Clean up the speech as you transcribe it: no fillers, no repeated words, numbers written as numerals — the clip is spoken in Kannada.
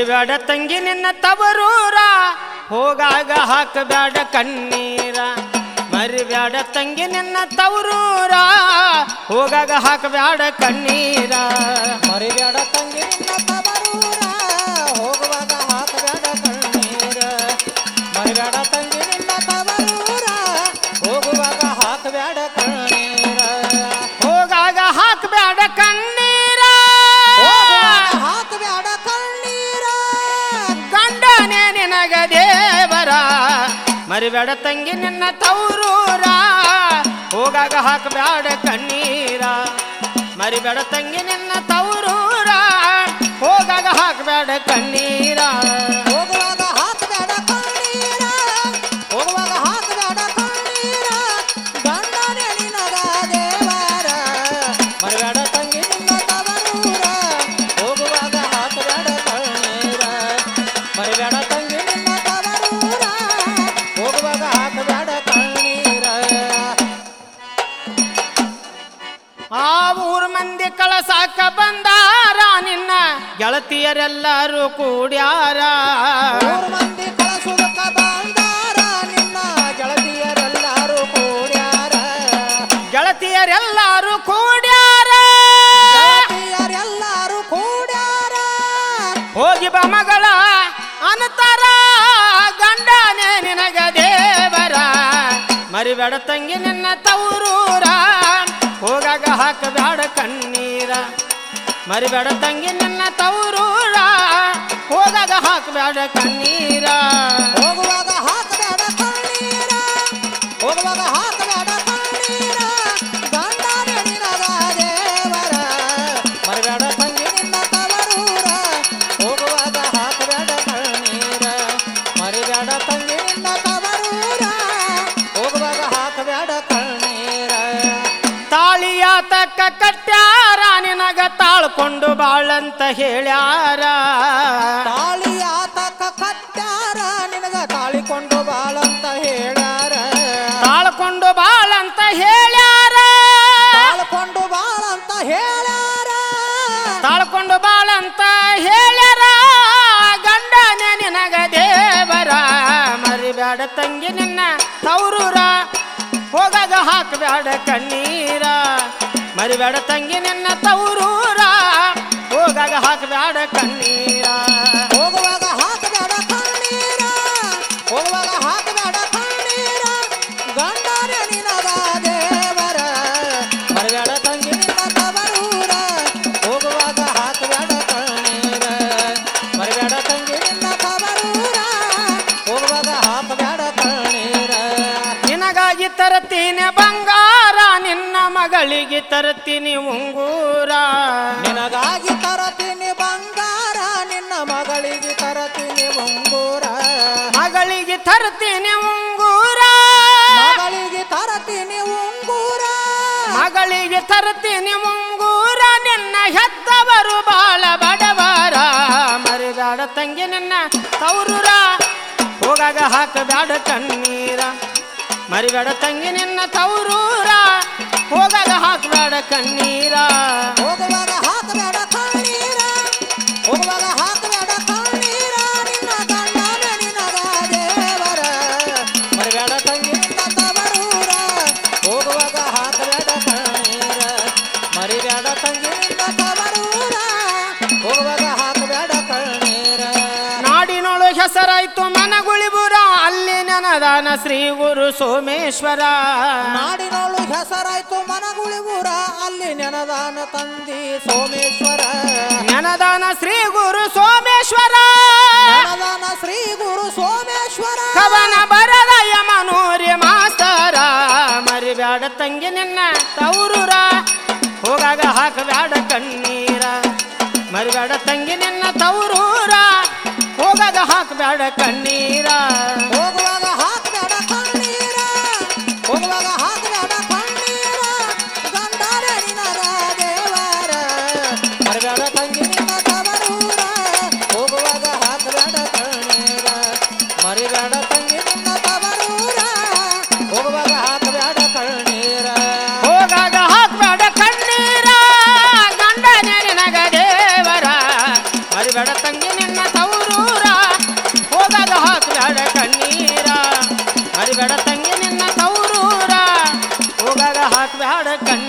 ಮರಿಬೇಡ ತಂಗಿ ನಿನ್ನ ತವರೂರ ಹೋಗಾಗ ಹಾಕಬೇಡ ಕಣ್ಣೀರ ಮರಿಬೇಡ ತಂಗಿ ನಿನ್ನ ತವರೂರ ಹೋಗಾಗ ಹಾಕಬೇಡ ಕಣ್ಣೀರ ಮರಿಬೇಡ ತಂಗಿ ನಿನ್ನ ತವರೂರ ಹೋಗುವಾಗ ಹಾಕಬೇಡ ಕಣ್ಣೀರ ಮರಿಬೇಡ ತಂಗಿ ನಿನ್ನ ತವರೂರ ಹೋಗುವಾಗ ಹಾಕಬೇಡ ಕಣ್ಣೀರ ಹೋಗಾಗ ಹಾಕಬೇಡ ಕಣ್ಣೀರ ಹಾಕಬೇಡ ಕಣ್ಣೀರ ಗಂಡನೇ ನಿನಗ ದೇವರ ಮರಿಬೇಡ ತಂಗಿ ನಿನ್ನ ತವರೂರ ಹೋಗಾಗ ಹಾಕಬೇಡ ಕಣ್ಣೀರ ಮರಿಬೇಡ ತಂಗಿ ನಿನ್ನ ತವರೂರ ಹೋಗಾಗ ಹಾಕಬೇಡ ಕಣ್ಣೀರ ಹೋಗುವಾಗ ಹಾಕಬೇಡ ಕಣ್ಣೀರ ಹೋಗುವಾಗ ಹಾಕಬೇಡ ಕಣ್ಣೀರ ಗಂಡನೇ ನಿನಗ ದೇವರ ಮರಿಬೇಡ ತಂಗಿ ನಿನ್ನ ತವರೂರ ಹೋಗುವಾಗ ಹಾಕಬೇಡ ಕಣ್ಣೀರ ಮರಿಬೇಡ ತಂಗಿ ನಿನ್ನ ತವರೂರ ಹೋಗುವಾಗ ಹಾಕಬೇಡ ಕಣ್ಣೀರ ಆ ಊರ್ ಮಂದಿ ಕಳಸಾಕ ಬಂದಾರ ನಿನ್ನ ಗೆಳತಿಯರೆಲ್ಲರೂ ಕೂಡ್ಯಾರ ಮೂರು ಮಂದಿ ಕಳಸುವುದಕ್ಕ ಬಂದಾರ ನಿನ್ನ ಗೆಳತಿಯರೆಲ್ಲರೂ ಕೂಡ್ಯಾರ ಗೆಳತಿಯರೆಲ್ಲರೂ ಕೂಡ್ಯಾರ ಗೆಳತಿಯರೆಲ್ಲರೂ ಕೂಡ್ಯಾರ ಹೋಗಿ ಬಾ ಮಗಳ ಅನತಾರ ಗಂಡನೇ ನಿನಗ ದೇವರ ಮರಿಬೇಡ ತಂಗಿ ನಿನ್ನ ತವರೂರ ಹೋಗಾಗ ಹಾಕಬೇಡ ಕಣ್ಣೀರ ಮರಿಬೇಡ ತಂಗಿ ನಿನ್ನ ತವರೂರ ಹೋಗಾಗ ಹಾಕಬೇಡ ಕಣ್ಣೀರ ಹೋಗುವಾಗ ಹಾಕಬೇಡ ಕಣ್ಣೀರ ಹೋಗುವಾಗ ಹಾಕಬೇಡ ಕಣ್ಣೀರ ಗಂಡನೇ ನಿನಗ ದೇವರ ಮರಿಬೇಡ ತಂಗಿ ನಿನ್ನ ತವರೂರ ಹೋಗುವಾಗ ಹಾಕಬೇಡ ಕಣ್ಣೀರ ಮರಿಬೇಡ ತಂಗಿ ನಿನ್ನ ತವರೂರ ಹೋಗುವಾಗ ಹಾಕಬೇಡ ಕಣ್ಣೀರ ತಾಳಿಯ ತಕ್ಕ ಕಟ್ಟ್ಯಾರ ನಿನಗ ತಾಳ್ಕೊಂಡು ಬಾಳಂತ ಹೇಳ್ಯಾರ ತಾಳಿಯ ತಕ್ಕ ಕಟ್ಟ್ಯಾರ ನಿನಗ ತಾಳಿಕೊಂಡು ಬಾಳಂತ ಹೇಳ್ಯಾರ ತಾಳ್ಕೊಂಡು ಬಾಳಂತ ಹೇಳ್ಯಾರ ತಾಳ್ಕೊಂಡು ಬಾಳಂತ ಹೇಳ್ಯಾರ ತಾಳ್ಕೊಂಡು ಬಾಳಂತ ಹೇಳ್ಯಾರ ಗಂಡನೇ ನಿನಗ ದೇವರ ಮರಿಬೇಡ ತಂಗಿ ನಿನ್ನ ತವರೂರ ಹೋಗಾಗ ಹಾಕಬೇಡ ಕಣ್ಣೀರ ಮರಿಬೇಡ ತಂಗಿ ನಿನ್ನ ತವರೂರ ಹೋಗಾಗ ಹಾಕಬೇಡ ಕಣ್ಣೀರ ಹೋಗುವಾಗ ಹಾಕಬೇಡ ಕಣ್ಣೀರ ಹೋಗುವಾಗ ಹಾಕಬೇಡ ಕಣ್ಣೀರ ಗಂಡನೇ ನಿನಗ ದೇವರ ಮರಿಬೇಡ ತಂಗಿ ನಿನ್ನ ತವರೂರ ಹೋಗುವಾಗ ಹಾಕಬೇಡ ಕಣ್ಣೀರ ಮರಿಬೇಡ ತಂಗಿ ನಿನ್ನ ತವರೂರ ಹೋಗುವಾಗ ಹಾಕಬೇಡ ಕಣ್ಣೀರ ನಿನಗಾಗಿ ತರ್ತೀನಿ ಬಂಗಾರ ನಿನ್ನ ಮಗಳಿಗೆ ತರ್ತೀನಿ ಉಂಗೂರ ನಿನಗಾಗಿ ತರತೀನಿ ಬಂಗಾರ ನಿನ್ನ ಮಗಳಿಗೆ ತರತೀನಿ ಉಂಗೂರ ಮಗಳಿಗೆ ತರ್ತೀನಿ ಉಂಗೂರ ಮಗಳಿಗೆ ತರತೀನಿ ಉಂಗೂರ ಮಗಳಿಗೆ ತರ್ತೀನಿ ಉಂಗೂರ ನಿನ್ನ ಹೆತ್ತವರು ಬಾಳ ಬಡವರ ಮರಿಬೇಡ ತಂಗಿ ನಿನ್ನ ತವರೂರ ಹೋಗಾಗ ಹಾಕಬೇಡ ಕಣ್ಣೀರ ಮರಿಬೇಡ ತಂಗಿ ನಿನ್ನ ತವರೂರ ಹೋಗಾಗ ಹಾಕಬೇಡ ಕಣ್ಣೀರ ಹೋಗುವಾಗ ಹಾಕಬೇಡ ಕಣ್ಣೀರ ಹೋಗುವಾಗ ಹಾಕಬೇಡ ಕಣ್ಣೀರ ನಿನ್ನ ಗಂಡನೇ ನಿನಗ ದೇವರ ಮರಿಬೇಡ ತಂಗಿ ನಿನ್ನ ತವರೂರ ಹೋಗುವಾಗ ಹಾಕಬೇಡ ಕಣ್ಣೀರ ಮರಿಬೇಡ ತಂಗಿ ನಿನ್ನ ತವರೂರ ಹೋಗುವಾಗ ಹಾಕಬೇಡ ಕಣ್ಣೀರ ನಾಡಿನೊಳು ಹೆಸರಾಯ್ತು ಮನಗುಳಿಬುರ ಅಲ್ಲಿ ನೆನದಾನ ಶ್ರೀ ಗುರು ಸೋಮೇಶ್ವರ ನಾಡಿನೊಳು ಹೆಸರಾಯ್ತು ಮನಗುಳಿಬುರ ಅಲ್ಲಿ ನೆನದಾನ ತಂದಿ ಸೋಮೇಶ್ವರ ನೆನದಾನ ಶ್ರೀ ಗುರು ಸೋಮೇಶ್ವರ ನೆನದಾನ ಶ್ರೀ ಗುರು ಸೋಮೇಶ್ವರ ಕವನ ಬರದ ಯಮನೂರಿ ಮಾಸ್ತರ ಮರಿಬೇಡ ತಂಗಿ ನಿನ್ನ ತವರೂರ ಹೋಗಾಗ ಹಾಕಬೇಡ ಕಣ್ಣೀರ ಮರಿಬೇಡ ತಂಗಿ ನಿನ್ನ ತವರೂರ ಹೋಗಾಗ ಹಾಕಬೇಡ ಕಣ್ಣೀರ ಹೋಗುವಾಗ ಹಾಕಬೇಡ ಕಣ್ಣೀರ ಹೋಗುವಾಗ ಹಾಕಬೇಡ ಕಣ್ಣೀರ ಗಂಡನೇ ನಿನಗ ದೇವರ ಮರಿಬೇಡ ತಂಗಿ ನಿನ್ನ ತವರೂರ ಹೋಗುವಾಗ ಹಾಕಬೇಡ ಕಣ್ಣೀರ ಮರಿಬೇಡ ತಂಗಿ ನಿನ್ನ ತವರೂರ ಹೋಗುವಾಗ ಹಾಕಬೇಡ ಕಣ್ಣೀರ ಹೋಗಾಗ ಹಾಕಬೇಡ ಕಣ್ಣೀರ ಗಂಡನೇ ನಿನಗ ದೇವರ ಮರಿಬೇಡ ತಂಗಿ ನಿನ್ನ ತವರೂರ ಕಣ್ಣೀರ ಮರಿಬೇಡ ತಂಗಿ ನಿನ್ನ ತೌರೂರ ಹೋಗಾಗ ಹಾಕ್ಬ್ಯಾಡ ಕಣ್ಣೀರ